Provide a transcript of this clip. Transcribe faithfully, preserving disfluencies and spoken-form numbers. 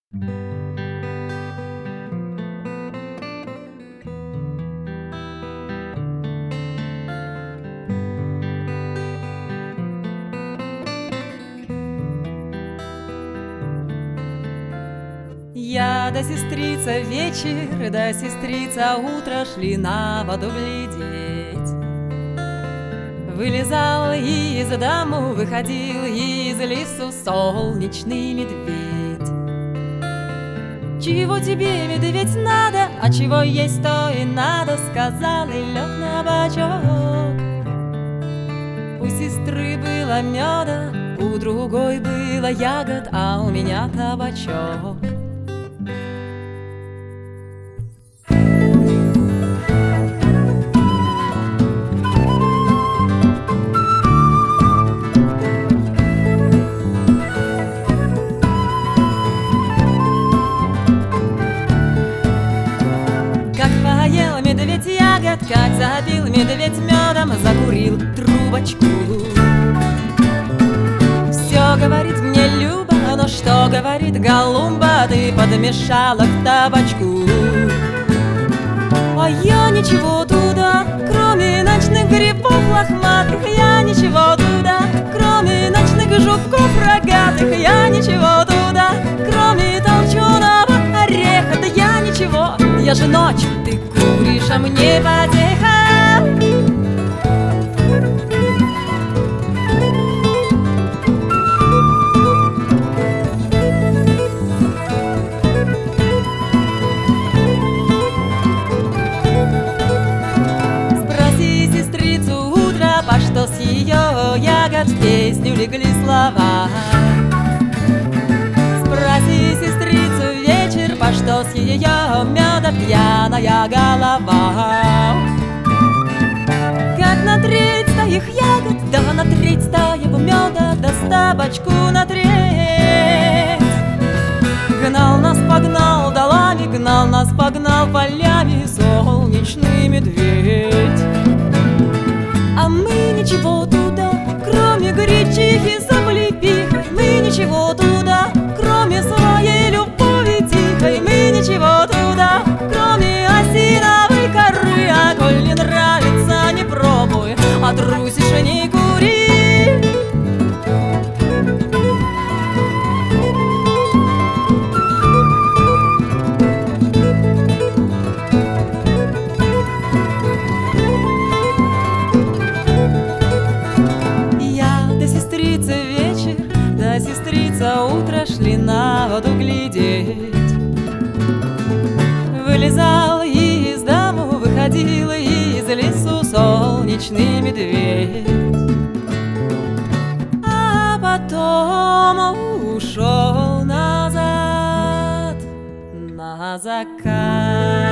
Я да сестрица вечер, да сестрица утро шли на воду глядеть. Вылезал из дому, выходил из лесу солнечный медведь. Чего тебе, медведь, надо, а чего есть, то и надо, сказал и лег на бочок. У сестры было меда, у другой было ягод, а у меня табачок. Медведь ягод, как забил медведь медом, закурил трубочку. Все говорит мне Люба, но что говорит Голумба, ты подмешала к табачку. А я ничего туда, кроме ночных грибов лохматых, я ничего туда, кроме ночных жуков рогатых, я ничего туда, кроме толченого ореха, да я ничего, я же ночью, ты куришь, а мне потеха. Спроси сестрицу утро, по что с ее ягод в песню легли слова. Спроси сестрицу вечер, по что с ее меда пьяная голова. Как на треть стоих ягод, да на треть стоего меда, да с табачку на треть. Гнал нас, погнал долами, гнал нас, погнал полями солнечный медведь. А мы ничего туда, кроме гречихи с облепихой, мы ничего туда, кроме своей любови тихой, мы ничего туда, кроме осиновой коры. А коль не нравится, не пробуй, а трусишь, не кури. Сестрица утро шли на воду глядеть. Вылезал из дому, выходил из лесу солнечный медведь. А потом ушел назад на закат.